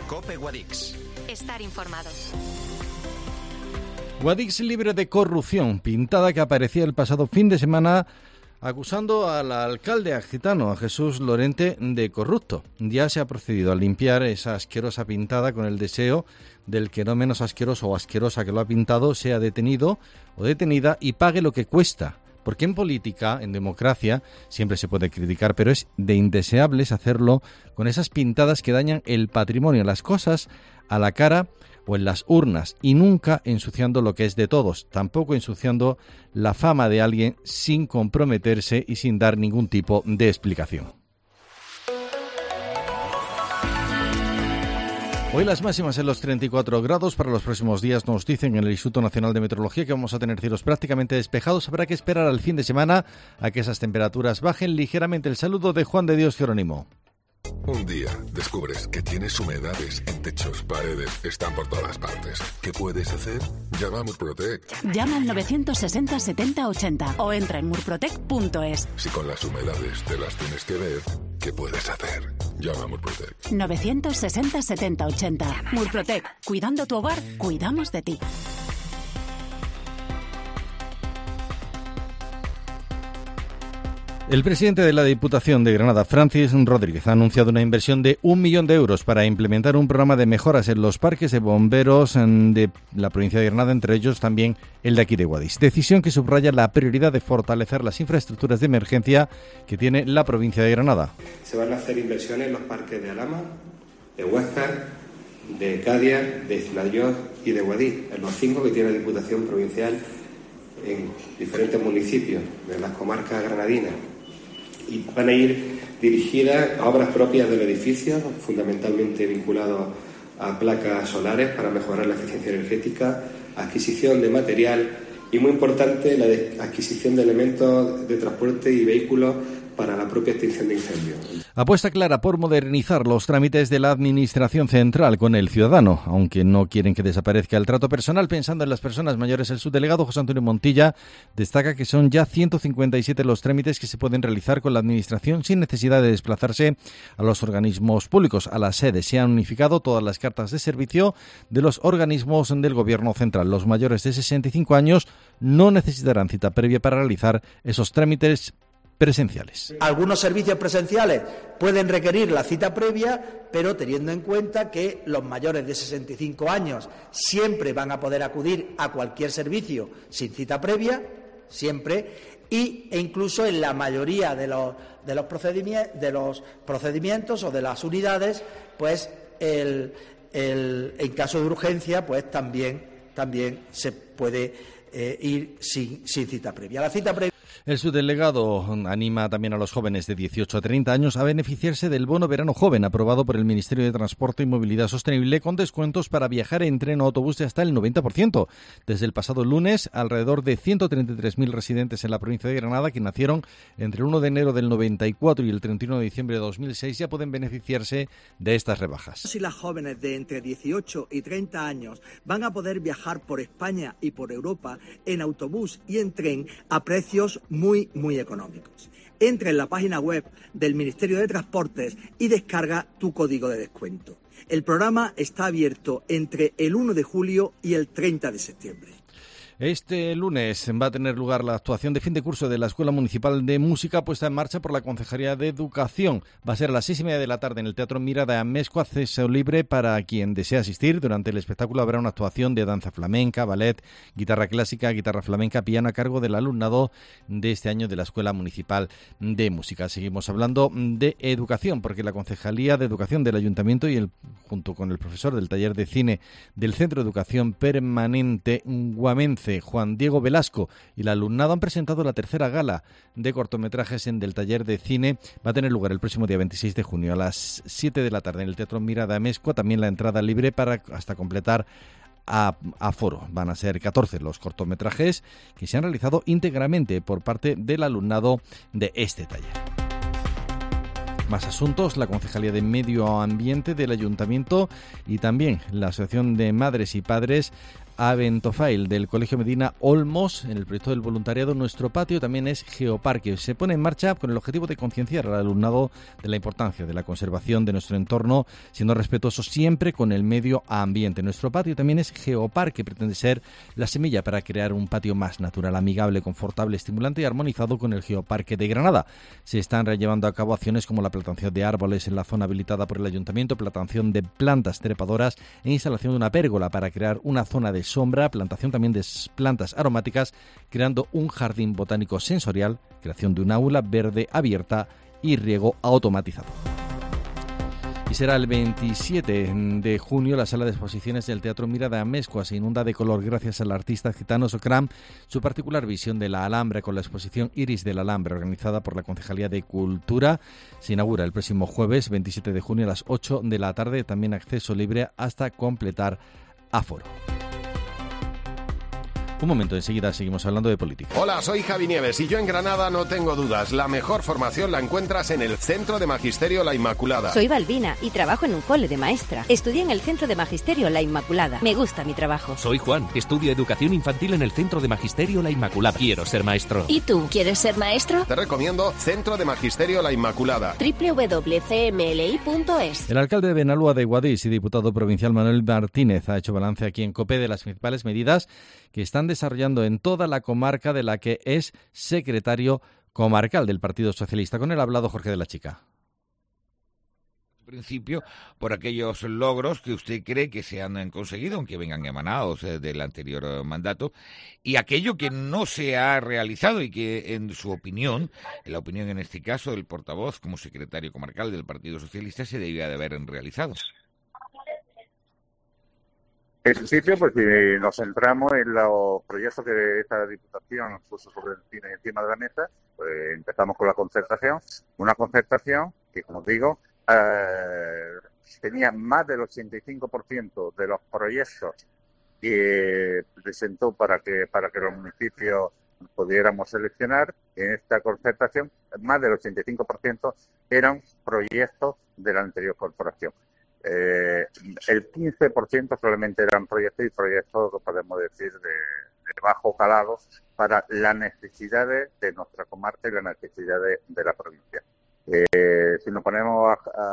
COPE Guadix. Estar informado. Guadix libre de corrupción, pintada que aparecía el pasado fin de semana acusando al alcalde gitano, a Jesús Lorente, de corrupto. Ya se ha procedido a limpiar esa asquerosa pintada con el deseo del que no menos asqueroso o asquerosa que lo ha pintado sea detenido o detenida y pague lo que cuesta. Porque en política, en democracia, siempre se puede criticar, pero es de indeseables hacerlo con esas pintadas que dañan el patrimonio, las cosas a la cara o en las urnas, y nunca ensuciando lo que es de todos, tampoco ensuciando la fama de alguien sin comprometerse y sin dar ningún tipo de explicación. Hoy las máximas en los 34 grados. Para los próximos días nos dicen en el Instituto Nacional de Meteorología que vamos a tener cielos prácticamente despejados. Habrá que esperar al fin de semana a que esas temperaturas bajen ligeramente. El saludo de Juan de Dios Jerónimo. Un día descubres que tienes humedades en techos, paredes, están por todas partes. ¿Qué puedes hacer? Llama a Murprotec. Llama al 960 70 80 o entra en murprotec.es. Si con las humedades te las tienes que ver, ¿qué puedes hacer? Llama a Murprotec. 960 70 80. Murprotec. Cuidando tu hogar, cuidamos de ti. El presidente de la Diputación de Granada, Francis Rodríguez, ha anunciado una inversión de 1 millón de euros para implementar un programa de mejoras en los parques de bomberos de la provincia de Granada, entre ellos también el de aquí de Guadix. Decisión que subraya la prioridad de fortalecer las infraestructuras de emergencia que tiene la provincia de Granada. Se van a hacer inversiones en los parques de Alhama, de Huéscar, de Cádiz, de Isla y de Guadix, en los 5 que tiene la Diputación Provincial en diferentes municipios de las comarcas granadinas. Y van a ir dirigidas a obras propias del edificio, fundamentalmente vinculados a placas solares para mejorar la eficiencia energética, adquisición de material y, muy importante, la adquisición de elementos de transporte y vehículos para la propia extinción de incendios. Apuesta clara por modernizar los trámites de la Administración Central con el ciudadano, aunque no quieren que desaparezca el trato personal pensando en las personas mayores. El subdelegado José Antonio Montilla destaca que son ya 157 los trámites que se pueden realizar con la Administración sin necesidad de desplazarse a los organismos públicos, a la sede. Se han unificado todas las cartas de servicio de los organismos del Gobierno Central. Los mayores de 65 años no necesitarán cita previa para realizar esos trámites presenciales. Algunos servicios presenciales pueden requerir la cita previa, pero teniendo en cuenta que los mayores de 65 años siempre van a poder acudir a cualquier servicio sin cita previa, siempre, e incluso en la mayoría de los procedimientos o de las unidades, pues en caso de urgencia, pues también se puede ir sin cita previa. La cita previa. El subdelegado anima también a los jóvenes de 18 a 30 años a beneficiarse del bono verano joven aprobado por el Ministerio de Transporte y Movilidad Sostenible con descuentos para viajar en tren o autobús de hasta el 90%. Desde el pasado lunes, alrededor de 133.000 residentes en la provincia de Granada que nacieron entre el 1 de enero del 94 y el 31 de diciembre de 2006 ya pueden beneficiarse de estas rebajas. Si las jóvenes de entre 18 y 30 años van a poder viajar por España y por Europa en autobús y en tren a precios muy económicos. Entra en la página web del Ministerio de Transportes y descarga tu código de descuento. El programa está abierto entre el 1 de julio y el 30 de septiembre. Este lunes va a tener lugar la actuación de fin de curso de la Escuela Municipal de Música puesta en marcha por la Concejalía de Educación. Va a ser a las 6:30 de la tarde en el Teatro Mira de Amezcua, acceso libre para quien desea asistir. Durante el espectáculo habrá una actuación de danza flamenca, ballet, guitarra clásica, guitarra flamenca, piano a cargo del alumnado de este año de la Escuela Municipal de Música. Seguimos hablando de educación porque la Concejalía de Educación del Ayuntamiento junto con el profesor del taller de cine del Centro de Educación Permanente Guamense, Juan Diego Velasco, y el alumnado han presentado la tercera gala de cortometrajes del taller de cine. Va a tener lugar el próximo día 26 de junio a las 7 de la tarde en el Teatro Mira de Amezcua. También la entrada libre para hasta completar aforo. Van a ser 14 los cortometrajes que se han realizado íntegramente por parte del alumnado de este taller. Más asuntos, la Concejalía de Medio Ambiente del Ayuntamiento y también la Asociación de Madres y Padres Aventofail del Colegio Medina Olmos. En el proyecto del voluntariado Nuestro Patio también es Geoparque. Se pone en marcha con el objetivo de concienciar al alumnado de la importancia de la conservación de nuestro entorno, siendo respetuosos siempre con el medio ambiente. Nuestro Patio también es Geoparque. Pretende ser la semilla para crear un patio más natural, amigable, confortable, estimulante y armonizado con el Geoparque de Granada. Se están llevando a cabo acciones como la plantación de árboles en la zona habilitada por el Ayuntamiento, plantación de plantas trepadoras e instalación de una pérgola para crear una zona de sombra, plantación también de plantas aromáticas, creando un jardín botánico sensorial, creación de una aula verde abierta y riego automatizado. Y será el 27 de junio la sala de exposiciones del Teatro Mira de Amezcua se inunda de color gracias al artista gitano Socram, su particular visión de la Alhambra con la exposición Iris de la Alhambra, organizada por la Concejalía de Cultura. Se inaugura el próximo jueves 27 de junio a las 8 de la tarde, también acceso libre hasta completar aforo. Un momento, enseguida seguimos hablando de política. Hola, soy Javi Nieves y yo en Granada no tengo dudas. La mejor formación la encuentras en el Centro de Magisterio La Inmaculada. Soy Balbina y trabajo en un cole de maestra. Estudié en el Centro de Magisterio La Inmaculada. Me gusta mi trabajo. Soy Juan. Estudio Educación Infantil en el Centro de Magisterio La Inmaculada. Quiero ser maestro. ¿Y tú, quieres ser maestro? Te recomiendo Centro de Magisterio La Inmaculada. www.cmli.es. El alcalde de Benalúa de Guadix y diputado provincial Manuel Martínez ha hecho balance aquí en COPE de las principales medidas que están desarrollando en toda la comarca de la que es secretario comarcal del Partido Socialista. Con él ha hablado Jorge de la Chica. En principio, por aquellos logros que usted cree que se han conseguido, aunque vengan emanados del anterior mandato, y aquello que no se ha realizado y que, en su opinión, en la opinión en este caso del portavoz como secretario comarcal del Partido Socialista, se debía de haber realizado. En principio, pues si nos centramos en los proyectos que esta Diputación puso encima de la mesa, pues empezamos con la concertación. Una concertación que, como digo, tenía más del 85% de los proyectos que presentó para que los municipios pudiéramos seleccionar. En esta concertación, más del 85% eran proyectos de la anterior corporación. El 15% solamente eran proyectos que podemos decir de bajo calado para las necesidades de nuestra comarca y las necesidades de la provincia. Si nos ponemos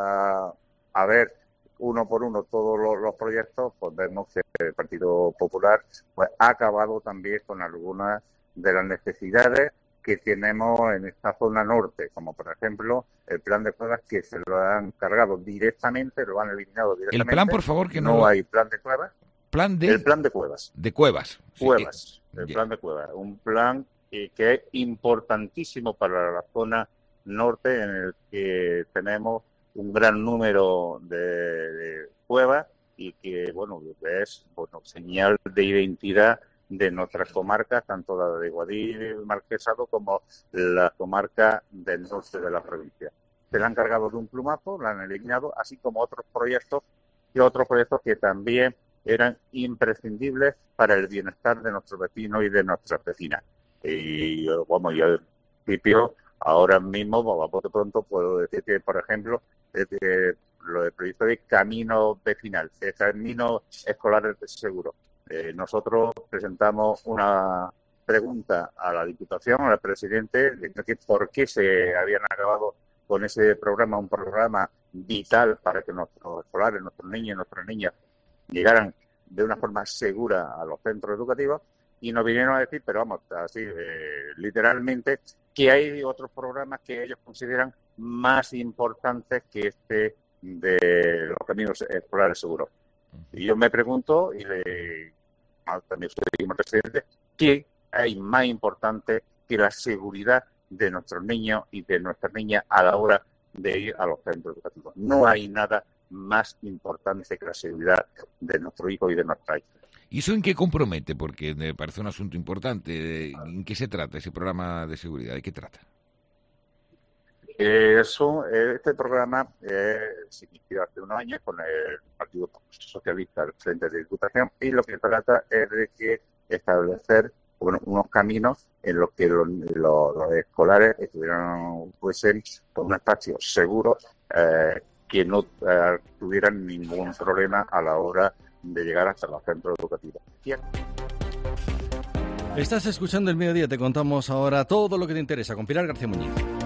a ver uno por uno todos los proyectos, pues vemos que el Partido Popular pues ha acabado también con algunas de las necesidades que tenemos en esta zona norte, como por ejemplo el plan de cuevas, que se lo han cargado directamente, lo han eliminado directamente. El plan, por favor, que no hay plan de cuevas. El plan de cuevas. De cuevas. Cuevas. El plan de cuevas. Un plan que es importantísimo para la zona norte, en el que tenemos un gran número de cuevas y que, bueno, es señal de identidad de nuestras comarcas, tanto la de Guadix y Marquesado como la comarca del norte de la provincia. Se la han cargado de un plumazo, la han eliminado, así como otros proyectos que también eran imprescindibles para el bienestar de nuestros vecinos y de nuestras vecinas. Y bueno, yo al principio, ahora mismo, a bote pronto, puedo decir que, por ejemplo, lo del proyecto de camino vecinal, camino escolar seguro. Nosotros presentamos una pregunta a la Diputación, al presidente, de que por qué se habían acabado con ese programa, un programa vital para que nuestros escolares, nuestros niños y nuestras niñas llegaran de una forma segura a los centros educativos, y nos vinieron a decir, pero vamos, así literalmente, que hay otros programas que ellos consideran más importantes que este de los caminos escolares seguros. Y yo me pregunto, y también soy presidente, ¿qué hay más importante que la seguridad de nuestros niños y de nuestras niñas a la hora de ir a los centros educativos? No hay nada más importante que la seguridad de nuestros hijos y de nuestras hijas. ¿Y eso en qué compromete? Porque me parece un asunto importante. ¿En qué se trata ese programa de seguridad? ¿De qué trata? Este programa se inició hace unos años con el Partido Socialista al frente de Diputación, y lo que trata es de establecer unos caminos en los que los escolares fuesen con un espacio seguro, que no tuvieran ningún problema a la hora de llegar hasta los centros educativos. Estás escuchando El Mediodía, te contamos ahora todo lo que te interesa con Pilar García Muñiz.